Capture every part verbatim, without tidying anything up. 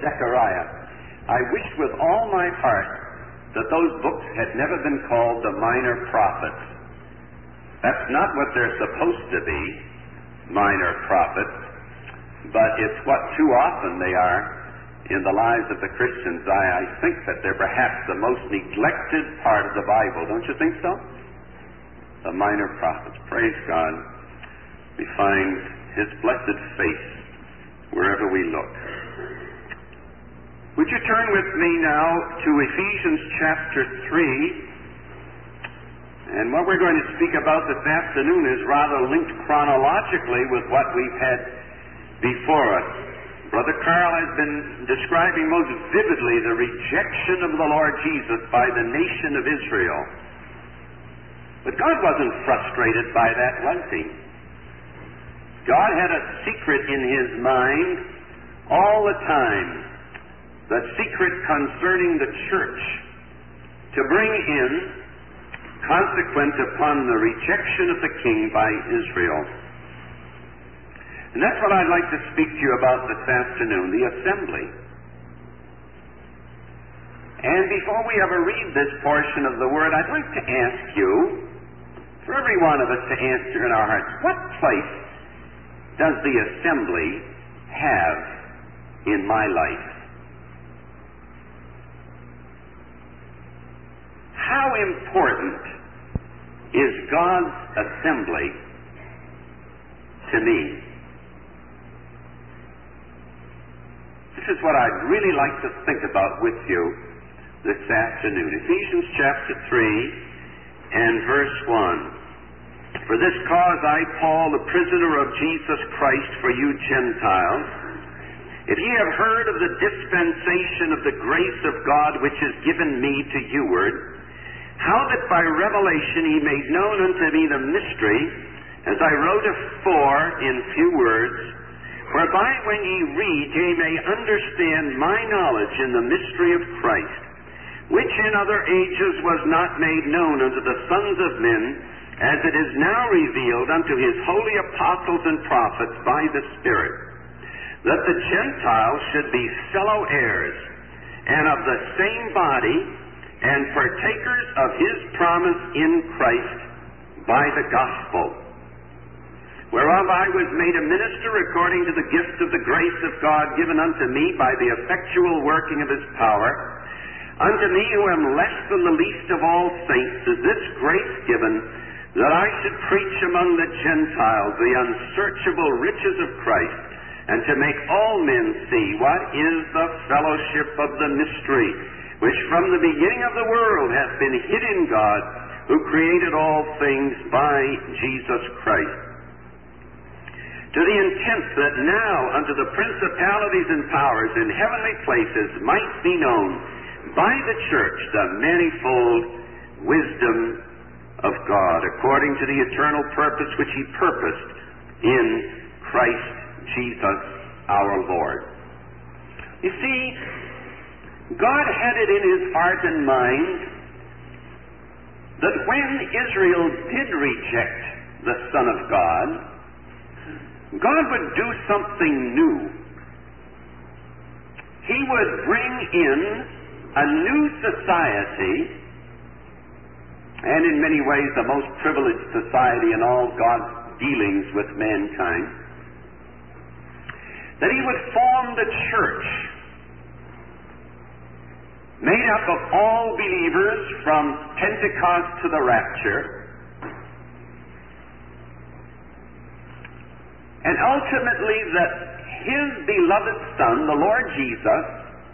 Zechariah. I wish with all my heart that those books had never been called the minor prophets. That's not what they're supposed to be, minor prophets, but it's what too often they are in the lives of the Christians. I, I think that they're perhaps the most neglected part of the Bible. Don't you think so? The minor prophets. Praise God. We find His blessed face wherever we look. Would you turn with me now to Ephesians chapter three? And what we're going to speak about this afternoon is rather linked chronologically with what we've had before us. Brother Carl has been describing most vividly the rejection of the Lord Jesus by the nation of Israel. But God wasn't frustrated by that, was He? God had a secret in His mind all the time, the secret concerning the church, to bring in, consequent upon the rejection of the king by Israel. And that's what I'd like to speak to you about this afternoon, the assembly. And before we ever read this portion of the Word, I'd like to ask you, for every one of us to answer in our hearts, what place does the assembly have in my life? How important is God's assembly to me? This is what I'd really like to think about with you this afternoon. Ephesians chapter three and verse one. For this cause I, Paul, the prisoner of Jesus Christ, for you Gentiles, if ye have heard of the dispensation of the grace of God which is given me to youward, how that by revelation he made known unto me the mystery, as I wrote afore in few words, whereby when ye read ye may understand my knowledge in the mystery of Christ, which in other ages was not made known unto the sons of men, as it is now revealed unto his holy apostles and prophets by the Spirit, that the Gentiles should be fellow heirs, and of the same body, and partakers of his promise in Christ by the gospel, whereof I was made a minister according to the gift of the grace of God given unto me by the effectual working of his power. Unto me who am less than the least of all saints is this grace given, that I should preach among the Gentiles the unsearchable riches of Christ, and to make all men see what is the fellowship of the mystery, which from the beginning of the world hath been hid in God, who created all things by Jesus Christ, to the intent that now unto the principalities and powers in heavenly places might be known by the church the manifold wisdom of God, according to the eternal purpose which he purposed in Christ Jesus our Lord. You see, God had it in his heart and mind that when Israel did reject the Son of God, God would do something new. He would bring in a new society, and in many ways the most privileged society in all God's dealings with mankind, that he would form the church, made up of all believers from Pentecost to the rapture, and ultimately that his beloved Son, the Lord Jesus,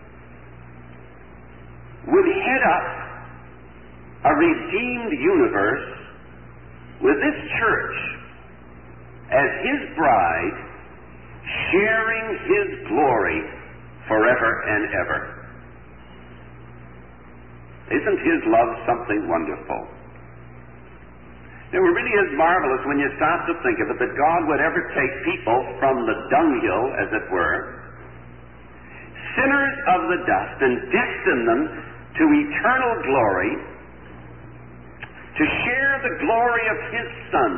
would head up a redeemed universe with this church as his bride, sharing his glory forever and ever. Isn't his love something wonderful? It really is marvelous when you stop to think of it, that God would ever take people from the dunghill, as it were, sinners of the dust, and destine them to eternal glory, to share the glory of his Son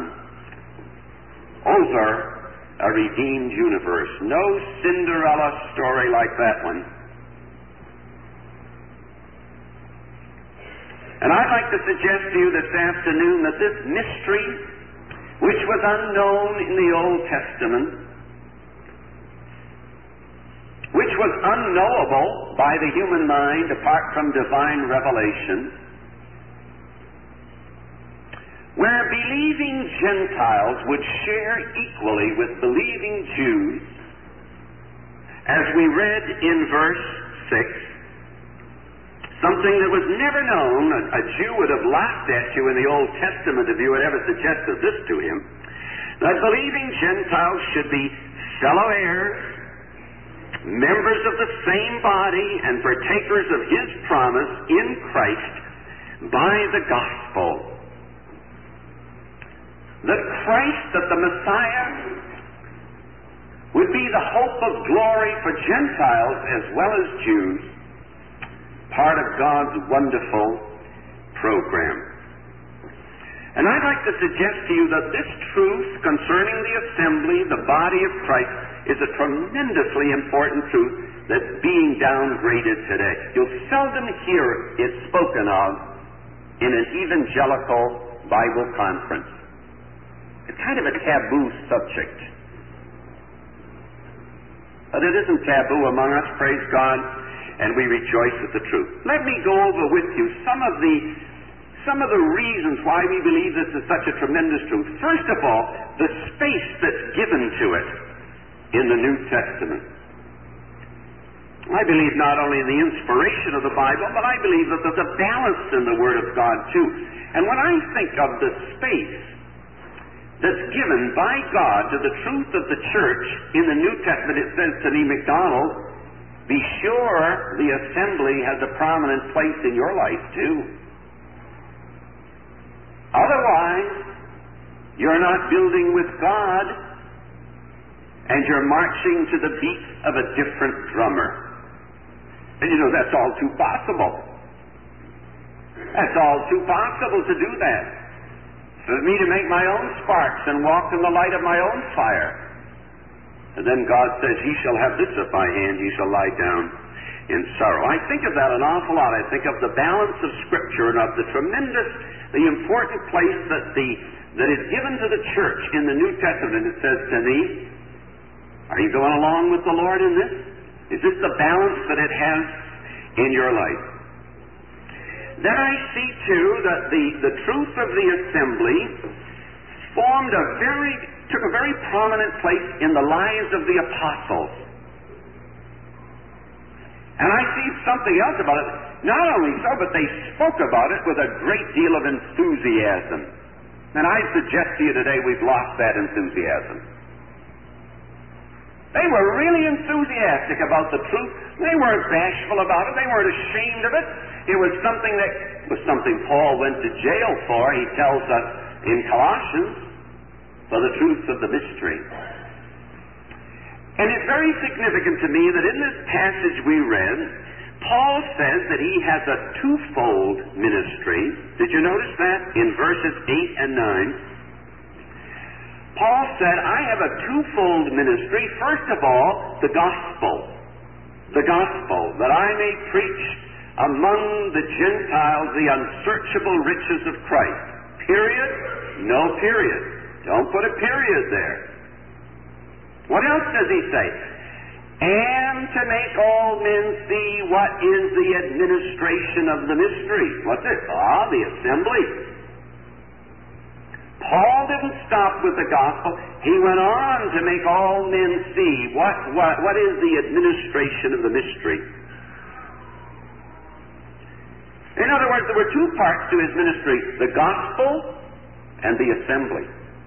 over a redeemed universe. No Cinderella story like that one. And I'd like to suggest to you this afternoon that this mystery, which was unknown in the Old Testament, which was unknowable by the human mind apart from divine revelation, where believing Gentiles would share equally with believing Jews, as we read in verse six, something that was never known. A, a Jew would have laughed at you in the Old Testament if you had ever suggested this to him, that believing Gentiles should be fellow heirs, members of the same body, and partakers of His promise in Christ by the gospel. That Christ, that the Messiah, would be the hope of glory for Gentiles as well as Jews, part of God's wonderful program. And I'd like to suggest to you that this truth concerning the assembly, the body of Christ, is a tremendously important truth that's being downgraded today. You'll seldom hear it spoken of in an evangelical Bible conference. It's kind of a taboo subject. But it isn't taboo among us, praise God, and we rejoice at the truth. Let me go over with you some of the some of the reasons why we believe this is such a tremendous truth. First of all, the space that's given to it in the New Testament. I believe not only in the inspiration of the Bible, but I believe that there's a balance in the Word of God too. And when I think of the space that's given by God to the truth of the church in the New Testament, it says to me, McDonald, be sure the assembly has a prominent place in your life too. Otherwise, you're not building with God, and you're marching to the beat of a different drummer. And you know, that's all too possible. That's all too possible to do that. For me to make my own sparks and walk in the light of my own fire. And then God says, ye shall have this at my hand, ye shall lie down in sorrow. I think of that an awful lot. I think of the balance of Scripture and of the tremendous, the important place that the that is given to the church in the New Testament. It says to me, are you going along with the Lord in this? Is this the balance that it has in your life? Then I see, too, that the, the truth of the assembly formed a very, took a very prominent place in the lives of the apostles. And I see something else about it. Not only so, but they spoke about it with a great deal of enthusiasm. And I suggest to you today we've lost that enthusiasm. They were really enthusiastic about the truth. They weren't bashful about it. They weren't ashamed of it. It was something that was something Paul went to jail for, he tells us in Colossians, for the truth of the mystery. And it's very significant to me that in this passage we read, Paul says that he has a twofold ministry. Did you notice that in verses eight and nine? Paul said, I have a twofold ministry. First of all, the gospel. The gospel, that I may preach among the Gentiles the unsearchable riches of Christ. Period? No period. Don't put a period there. What else does he say? And to make all men see what is the administration of the mystery. What's it? Ah, the assembly. Paul didn't stop with the gospel. He went on to make all men see what, what, what is the administration of the mystery. In other words, there were two parts to his ministry, the gospel and the assembly.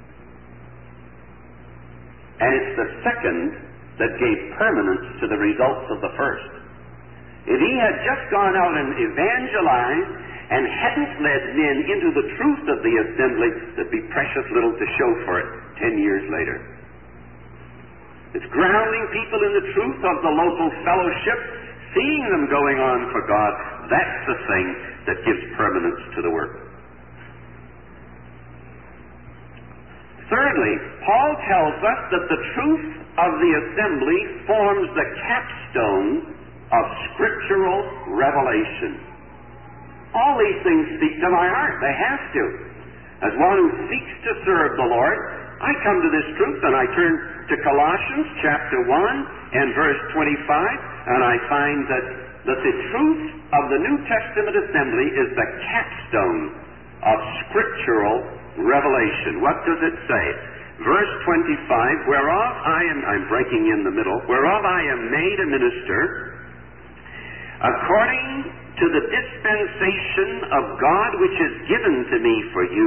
And it's the second that gave permanence to the results of the first. If he had just gone out and evangelized and hadn't led men into the truth of the assembly, there'd be precious little to show for it ten years later. It's grounding people in the truth of the local fellowship, seeing them going on for God. That's the thing that gives permanence to the work. Thirdly, Paul tells us that the truth of the assembly forms the capstone of scriptural revelation. All these things speak to my heart. They have to. As one who seeks to serve the Lord, I come to this truth and I turn to Colossians chapter one and verse twenty-five, and I find that, that the truth of the New Testament assembly is the capstone of scriptural revelation. What does it say? Verse twenty-five, whereof I am, I'm breaking in the middle, whereof I am made a minister, according to the dispensation of God which is given to me for you,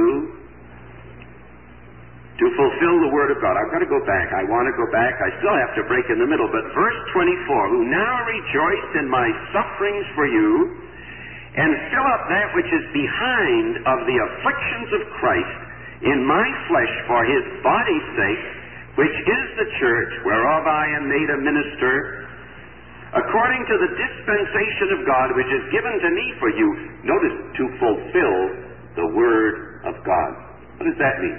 to fulfill the word of God. I've got to go back. I want to go back. I still have to break in the middle. But verse twenty-four, who now rejoice in my sufferings for you, and fill up that which is behind of the afflictions of Christ in my flesh for his body's sake, which is the church, whereof I am made a minister, according to the dispensation of God which is given to me for you. Notice, to fulfill the word of God. What does that mean?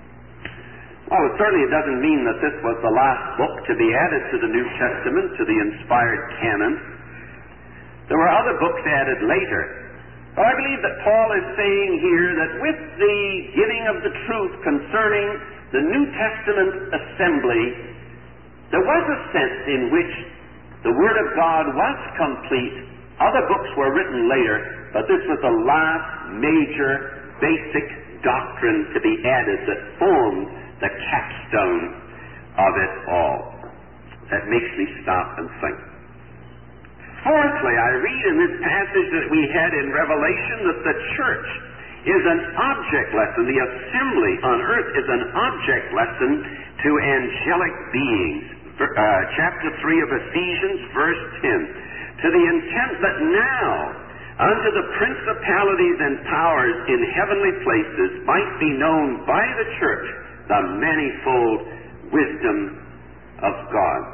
Well, it certainly doesn't mean that this was the last book to be added to the New Testament, to the inspired canon. There were other books added later. But I believe that Paul is saying here that with the giving of the truth concerning the New Testament assembly, there was a sense in which the Word of God was complete. Other books were written later, but this was the last major basic doctrine to be added that formed the capstone of it all. That makes me stop and think. Fourthly, I read in this passage that we had in Revelation that the church is an object lesson. The assembly on earth is an object lesson to angelic beings. Uh, chapter three of Ephesians, verse ten. To the intent that now unto the principalities and powers in heavenly places might be known by the church the manifold wisdom of God.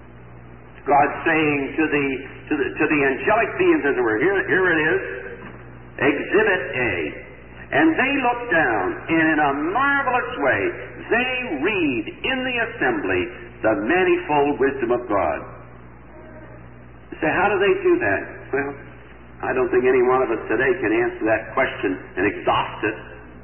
God saying to the to the, to the angelic beings, as it were, here, here it is, Exhibit A. And they look down, and in a marvelous way, they read in the assembly the manifold wisdom of God. You say, how do they do that? Well, I don't think any one of us today can answer that question and exhaust it.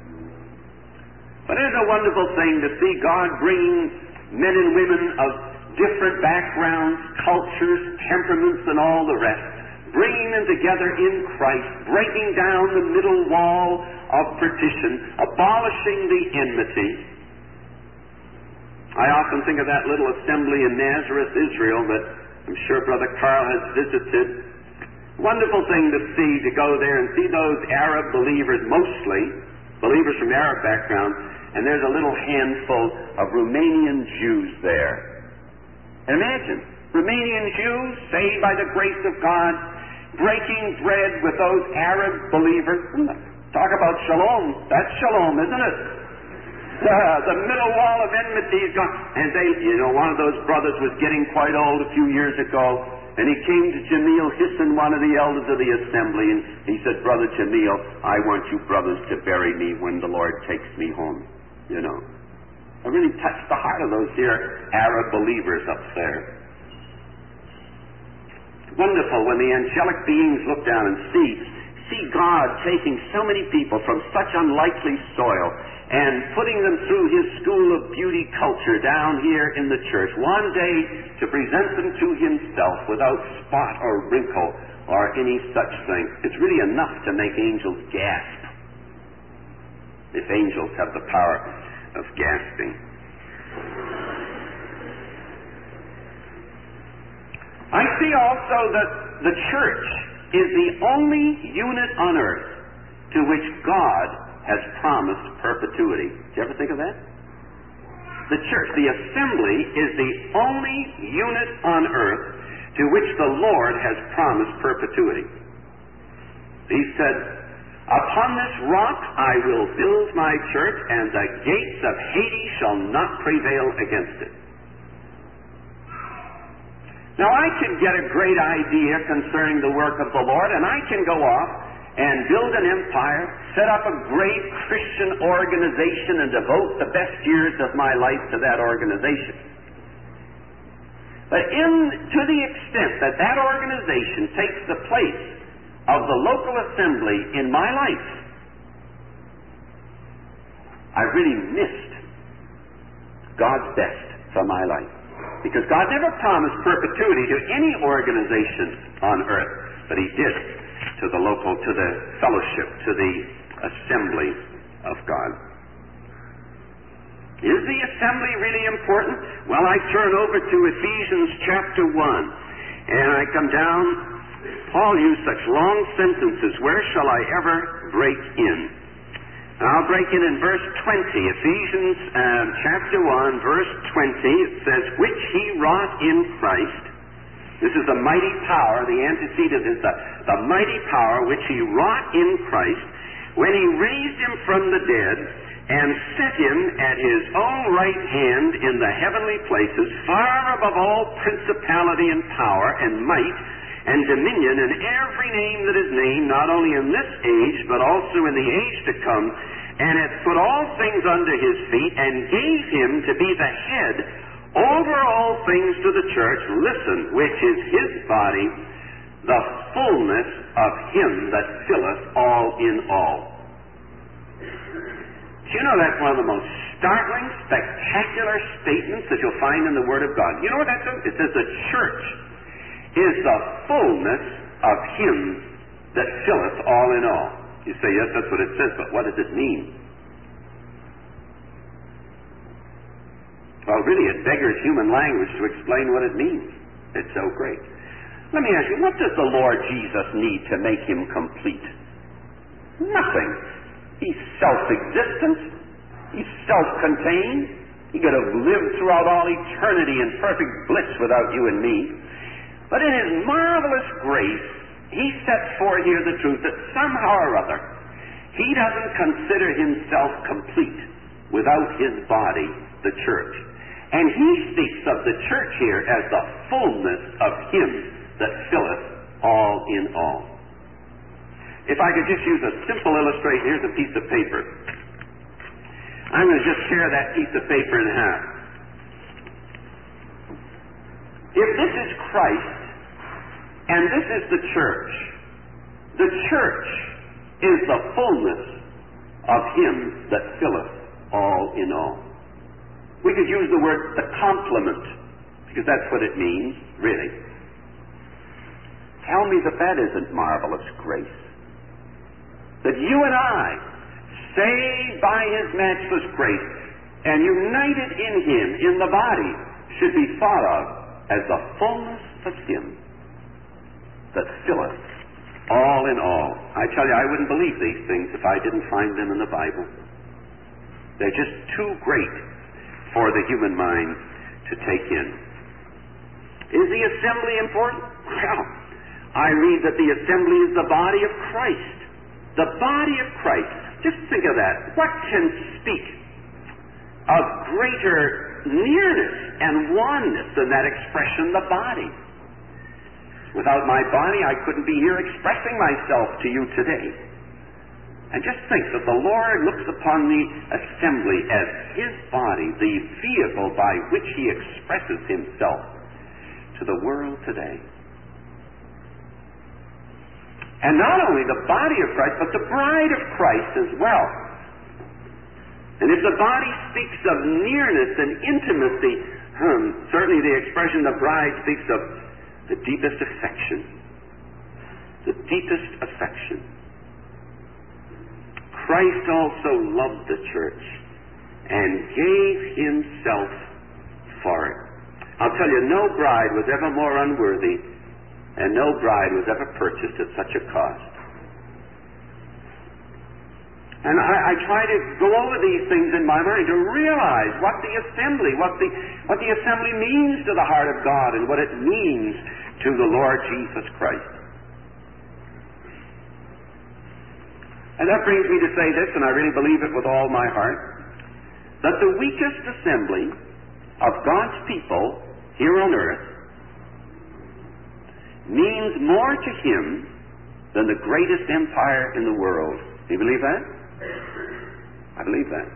But it is a wonderful thing to see God bringing men and women of different backgrounds, cultures, temperaments, and all the rest, bringing them together in Christ, breaking down the middle wall of partition, abolishing the enmity. I often think of that little assembly in Nazareth, Israel, that I'm sure Brother Carl has visited. Wonderful thing to see, to go there and see those Arab believers, mostly believers from Arab background, and there's a little handful of Romanian Jews there. Imagine, Romanian Jews saved by the grace of God, breaking bread with those Arab believers. Talk about shalom. That's shalom, isn't it? The, the middle wall of enmity is gone. And they, you know, one of those brothers was getting quite old a few years ago, and he came to Jamil Hisson, one of the elders of the assembly, and he said, Brother Jamil, I want you brothers to bury me when the Lord takes me home. You know. It really touched the heart of those here Arab believers up there. Wonderful when the angelic beings look down and see, see God taking so many people from such unlikely soil and putting them through his school of beauty culture down here in the church, one day to present them to himself without spot or wrinkle or any such thing. It's really enough to make angels gasp, if angels have the power of gasping. I see also that the church is the only unit on earth to which God has promised perpetuity. Did you ever think of that? The church, the assembly, is the only unit on earth to which the Lord has promised perpetuity. He said, upon this rock I will build my church, and the gates of Hades shall not prevail against it. Now I can get a great idea concerning the work of the Lord, and I can go off and build an empire, set up a great Christian organization, and devote the best years of my life to that organization. But in, to the extent that that organization takes the place of the local assembly in my life, I really missed God's best for my life. Because God never promised perpetuity to any organization on earth, but He did to the local, to the fellowship, to the assembly of God. Is the assembly really important? Well, I turn over to Ephesians chapter one, and I come down. Paul used such long sentences. Where shall I ever break in? And I'll break in in verse twenty. Ephesians uh, chapter one, verse twenty. It says, which He wrought in Christ. This is the mighty power. The antecedent is the, the mighty power which He wrought in Christ when He raised Him from the dead and set Him at His own right hand in the heavenly places, far above all principality and power and might and dominion and every name that is named, not only in this age, but also in the age to come, and hath put all things under His feet, and gave Him to be the head over all things to the church, listen, which is His body, the fullness of Him that filleth all in all. Do you know that's one of the most startling, spectacular statements that you'll find in the Word of God? You know what that says? It says the church is the fullness of Him that filleth all in all. You say, yes, that's what it says, but what does it mean? Well, really, it beggars human language to explain what it means. It's so great. Let me ask you, what does the Lord Jesus need to make Him complete? Nothing. He's self-existent. He's self-contained. He could have lived throughout all eternity in perfect bliss without you and me. But in His marvelous grace, He sets forth here the truth that somehow or other, He doesn't consider Himself complete without His body, the church. And He speaks of the church here as the fullness of Him that filleth all in all. If I could just use a simple illustration, here's a piece of paper. I'm going to just tear that piece of paper in half. If this is Christ, and this is the church, the church is the fullness of Him that filleth all in all. We could use the word the complement, because that's what it means, really. Tell me that that isn't marvelous grace. That you and I, saved by His matchless grace, and united in Him, in the body, should be thought of as the fullness of Him that filleth all in all. I tell you, I wouldn't believe these things if I didn't find them in the Bible. They're just too great for the human mind to take in. Is the assembly important? Well, I read that the assembly is the body of Christ. The body of Christ. Just think of that. What can speak of greater nearness and oneness than that expression, the body? Without my body, I couldn't be here expressing myself to you today. And just think that the Lord looks upon the assembly as His body, the vehicle by which He expresses Himself to the world today. And not only the body of Christ, but the bride of Christ as well. And if the body speaks of nearness and intimacy, hmm, certainly the expression the bride speaks of the deepest affection. The deepest affection. Christ also loved the church and gave Himself for it. I'll tell you, no bride was ever more unworthy, and no bride was ever purchased at such a cost. And I, I try to go over these things in my mind to realize what the assembly, what the, what the assembly means to the heart of God and what it means to the Lord Jesus Christ. And that brings me to say this, and I really believe it with all my heart, that the weakest assembly of God's people here on earth means more to Him than the greatest empire in the world. Do you believe that? I believe that.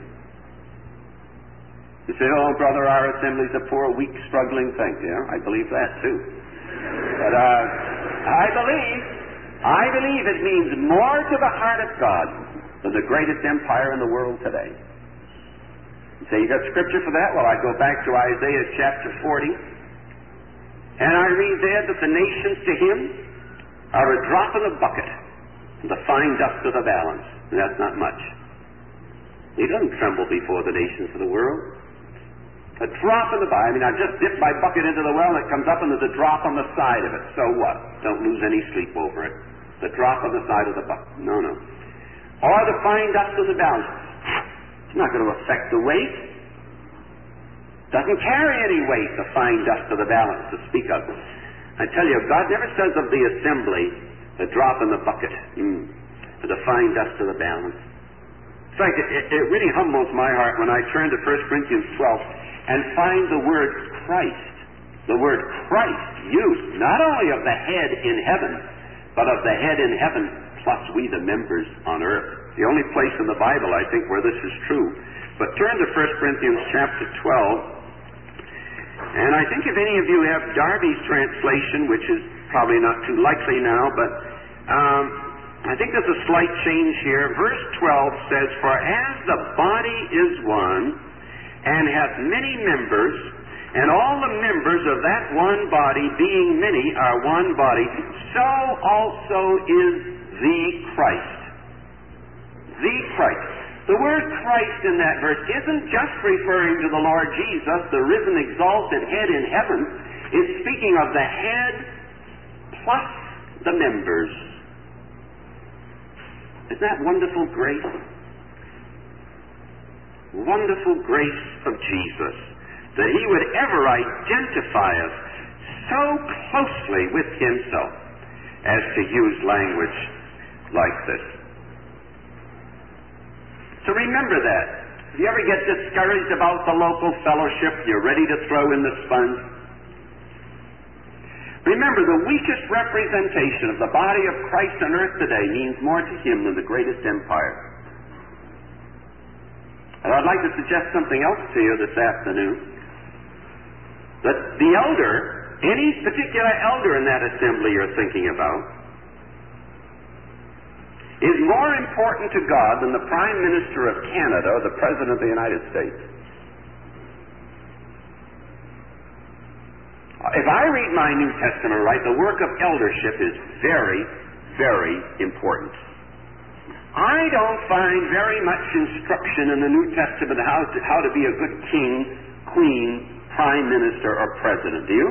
You say, oh, brother, our assembly's a poor, weak, struggling thing. Yeah, I believe that too. But uh, I believe I believe it means more to the heart of God than the greatest empire in the world today. You say, you got scripture for that? Well, I go back to Isaiah chapter forty, and I read there that the nations to him are a drop in the bucket, the fine dust of the balance. And that's not much. He doesn't tremble before the nations of the world. A drop in the bucket. I mean, I just dip my bucket into the well and it comes up and there's a drop on the side of it. So what? Don't lose any sleep over it. The drop on the side of the bucket. No, no. Or the fine dust of the balance. It's not going to affect the weight. Doesn't carry any weight, the fine dust of the balance to speak of. I tell you, God never says of the assembly, the drop in the bucket, mm, the fine dust of the balance. It's like it, it, it really humbles my heart when I turn to First Corinthians twelve and find the word Christ, the word Christ used not only of the head in heaven, but of the head in heaven plus we the members on earth. The only place in the Bible, I think, where this is true. But turn to First Corinthians chapter twelve, and I think if any of you have Darby's translation, which is probably not too likely now, but um, I think there's a slight change here. Verse twelve says, "For as the body is one, and hath many members, and all the members of that one body, being many, are one body, so also is the Christ." The Christ. The word Christ in that verse isn't just referring to the Lord Jesus, the risen, exalted head in heaven. It's speaking of the head plus the members. Isn't that wonderful grace? Wonderful grace of Jesus, that he would ever identify us so closely with himself as to use language like this. So remember that. If you ever get discouraged about the local fellowship, you're ready to throw in the sponge. Remember, the weakest representation of the body of Christ on earth today means more to him than the greatest empire. And I'd like to suggest something else to you this afternoon. That the elder, any particular elder in that assembly you're thinking about, is more important to God than the Prime Minister of Canada or the President of the United States. If I read my New Testament right, the work of eldership is very, very important. I don't find very much instruction in the New Testament how to, how to be a good king, queen, prime minister, or president. Do you?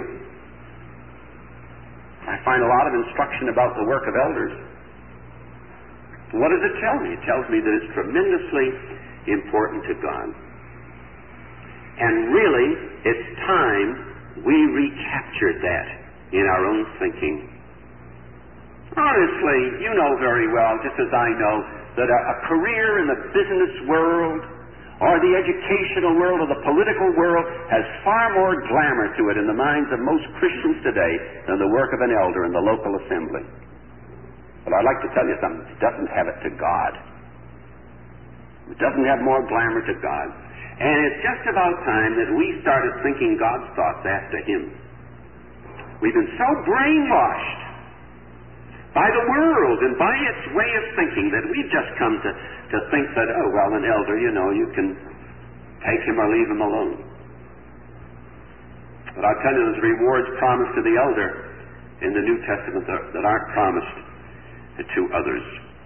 I find a lot of instruction about the work of elders. What does it tell me? It tells me that it's tremendously important to God. And really, it's time we recaptured that in our own thinking. Honestly, you know very well, just as I know, that a, a career in the business world or the educational world or the political world has far more glamour to it in the minds of most Christians today than the work of an elder in the local assembly. But I'd like to tell you something. It doesn't have it to God. It doesn't have more glamour to God. And it's just about time that we started thinking God's thoughts after him. We've been so brainwashed by the world and by its way of thinking that we've just come to, to think that, oh, well, an elder, you know, you can take him or leave him alone. But I'll tell you, there's rewards promised to the elder in the New Testament that, that aren't promised to others.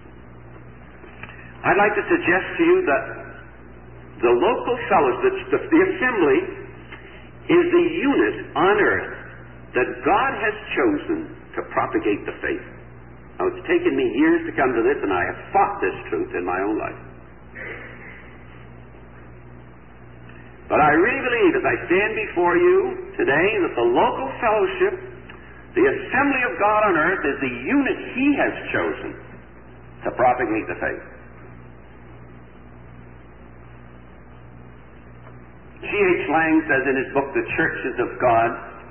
I'd like to suggest to you that the local fellowship, the, the assembly, is the unit on earth that God has chosen to propagate the faith. Now, it's taken me years to come to this, and I have fought this truth in my own life. But I really believe, as I stand before you today, that the local fellowship, the assembly of God on earth, is the unit he has chosen to propagate the faith. G H Lang says in his book, The Churches of God,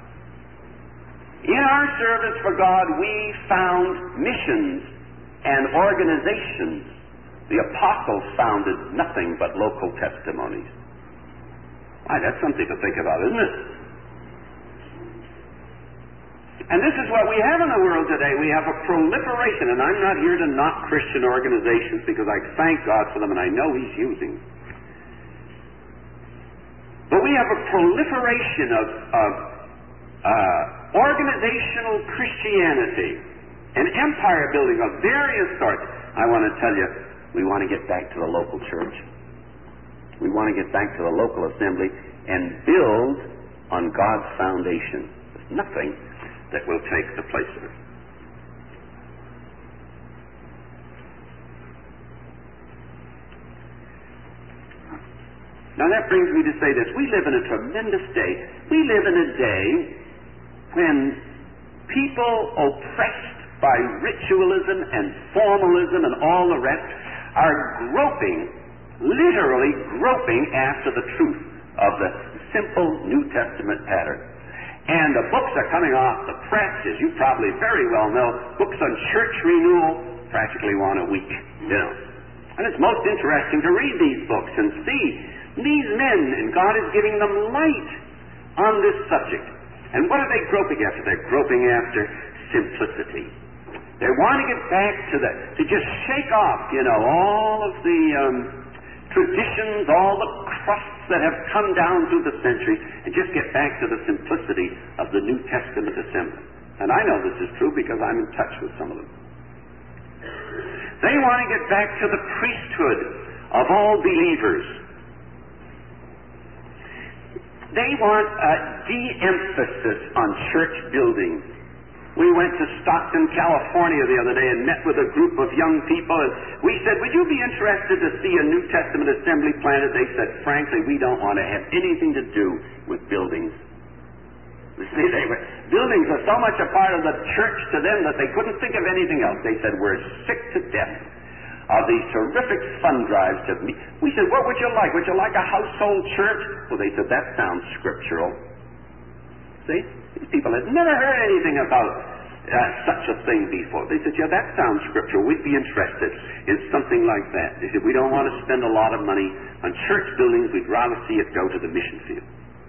in our service for God, we found missions and organizations. The apostles founded nothing but local testimonies. Why, that's something to think about, isn't it? And this is what we have in the world today. We have a proliferation, and I'm not here to knock Christian organizations because I thank God for them and I know He's using. But we have a proliferation of, of uh, organizational Christianity and empire building of various sorts. I want to tell you, we want to get back to the local church. We want to get back to the local assembly and build on God's foundation. There's nothing that will take the place of it. Now that brings me to say this. We live in a tremendous day. We live in a day when people oppressed by ritualism and formalism and all the rest are groping, literally groping after the truth of the simple New Testament pattern. And the books are coming off the press, as you probably very well know. Books on church renewal, practically one a week, you know. And it's most interesting to read these books and see these men, and God is giving them light on this subject. And what are they groping after? They're groping after simplicity. They want to get back to the, to just shake off, you know, all of the um, traditions, all the crusts that have come down through the centuries, and just get back to the simplicity of the New Testament assembly. And I know this is true because I'm in touch with some of them. They want to get back to the priesthood of all believers. They want a de-emphasis on church building. We went to Stockton, California the other day and met with a group of young people, and we said, would you be interested to see a New Testament assembly planted? They said, frankly, we don't want to have anything to do with buildings. You see, they were, buildings are so much a part of the church to them that they couldn't think of anything else. They said, we're sick to death of these terrific fund drives to meet. We said, what would you like? Would you like a household church? Well, they said, that sounds scriptural. See? These people had never heard anything about uh, such a thing before. They said, yeah, that sounds scriptural. We'd be interested in something like that. They said, we don't want to spend a lot of money on church buildings. We'd rather see it go to the mission field.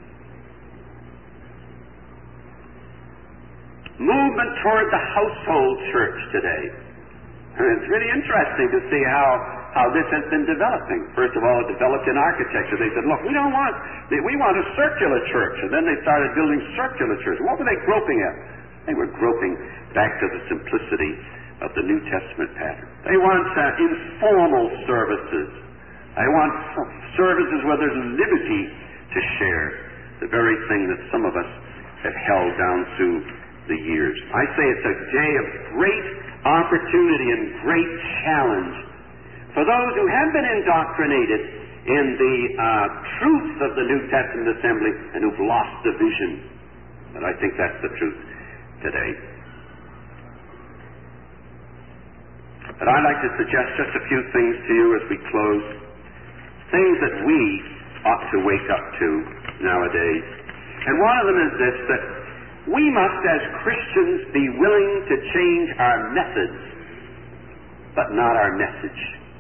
Movement toward the household church today. And it's really interesting to see how, how this has been developing. First of all, it developed in architecture. They said, look, we don't want, we want a circular church. And then they started building circular churches. What were they groping at? They were groping back to the simplicity of the New Testament pattern. They want uh, informal services. They want services where there's liberty to share, the very thing that some of us have held down through the years. I say it's a day of great opportunity and great challenge for those who have been indoctrinated in the uh, truth of the New Testament assembly and who've lost the vision. But I think that's the truth today. But I'd like to suggest just a few things to you as we close. Things that we ought to wake up to nowadays. And one of them is this, that we must, as Christians, be willing to change our methods, but not our message.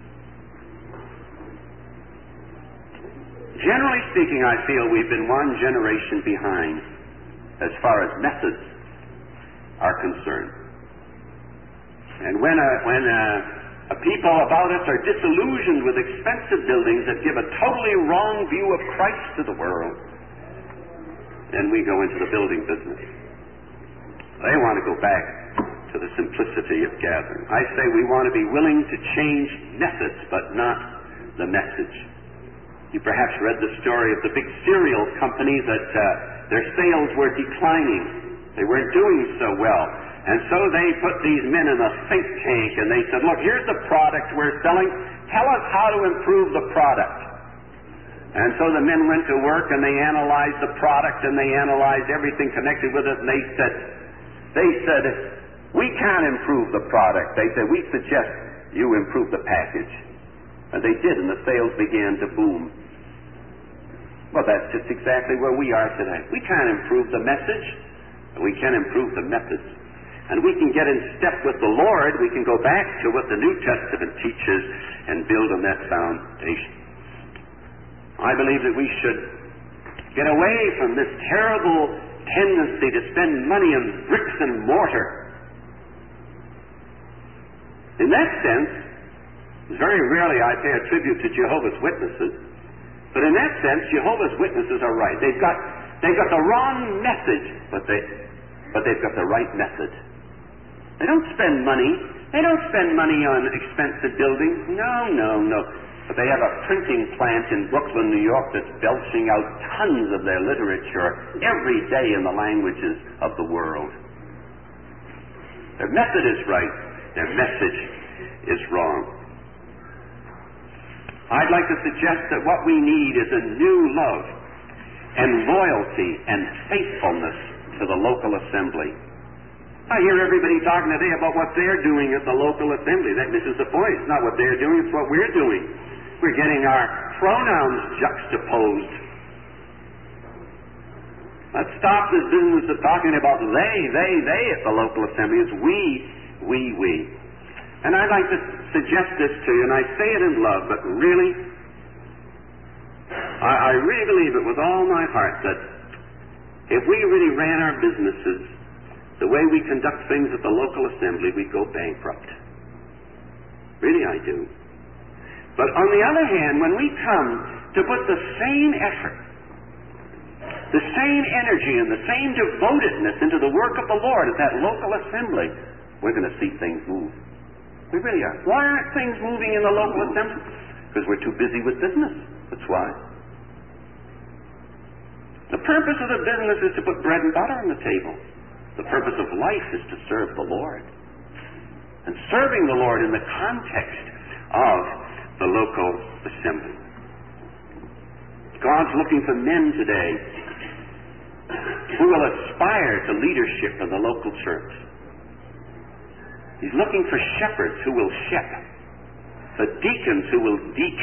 Generally speaking, I feel we've been one generation behind as far as methods are concerned. And when a, when a, a people about us are disillusioned with expensive buildings that give a totally wrong view of Christ to the world, then we go into the building business. They want to go back to the simplicity of gathering. I say we want to be willing to change methods, but not the message. You perhaps read the story of the big cereal company that uh, their sales were declining. They weren't doing so well. And so they put these men in a think tank and they said, look, here's the product we're selling. Tell us how to improve the product. And so the men went to work and they analyzed the product and they analyzed everything connected with it, and they said, they said, we can't improve the product. They said, we suggest you improve the package. And they did, and the sales began to boom. Well, that's just exactly where we are today. We can't improve the message, but we can improve the methods. And we can get in step with the Lord. We can go back to what the New Testament teaches and build on that foundation. I believe that we should get away from this terrible tendency to spend money on bricks and mortar. In that sense, very rarely I pay a tribute to Jehovah's Witnesses, but in that sense, Jehovah's Witnesses are right. They've got they've got the wrong message, but they but they've got the right method. They don't spend money. They don't spend money on expensive buildings. No, no, no. But they have a printing plant in Brooklyn, New York that's belching out tons of their literature every day in the languages of the world. Their method is right. Their message is wrong. I'd like to suggest that what we need is a new love and loyalty and faithfulness to the local assembly. I hear everybody talking today about what they're doing at the local assembly. That misses the point. It's not what they're doing, it's what we're doing. We're getting our pronouns juxtaposed. Let's stop this business of talking about they, they, they at the local assembly. It's we, we, we. And I'd like to suggest this to you, and I say it in love, but really, I, I really believe it with all my heart that if we really ran our businesses the way we conduct things at the local assembly, we'd go bankrupt. Really, I do. But on the other hand, when we come to put the same effort, the same energy, and the same devotedness into the work of the Lord at that local assembly, we're going to see things move. We really are. Why aren't things moving in the local assembly? Because we're too busy with business. That's why. The purpose of the business is to put bread and butter on the table. The purpose of life is to serve the Lord. And serving the Lord in the context of the local assembly. God's looking for men today who will aspire to leadership in the local church. He's looking for shepherds who will shepherd, for deacons who will deek.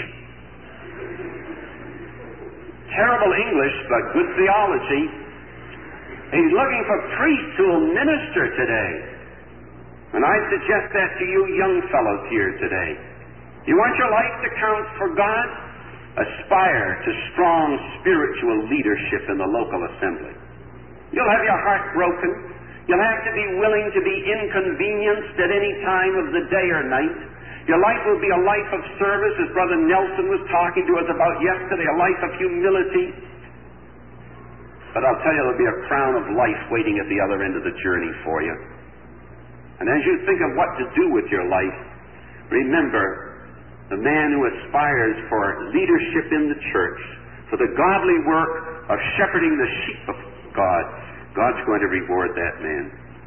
Terrible English, but good theology. He's looking for priests who will minister today. And I suggest that to you young fellows here today. You want your life to count for God? Aspire to strong spiritual leadership in the local assembly. You'll have your heart broken. You'll have to be willing to be inconvenienced at any time of the day or night. Your life will be a life of service, as Brother Nelson was talking to us about yesterday, a life of humility. But I'll tell you, there'll be a crown of life waiting at the other end of the journey for you. And as you think of what to do with your life, remember, the man who aspires for leadership in the church, for the godly work of shepherding the sheep of God, God's going to reward that man.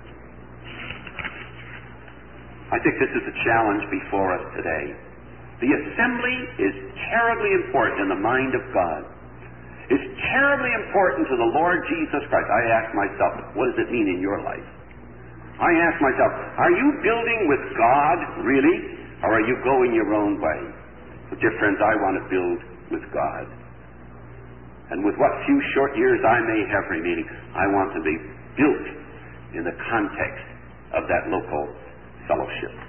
I think this is a challenge before us today. The assembly is terribly important in the mind of God. It's terribly important to the Lord Jesus Christ. I ask myself, what does it mean in your life? I ask myself, are you building with God, really? Or are you going your own way? But dear friends, I want to build with God. And with what few short years I may have remaining, I want to be built in the context of that local fellowship.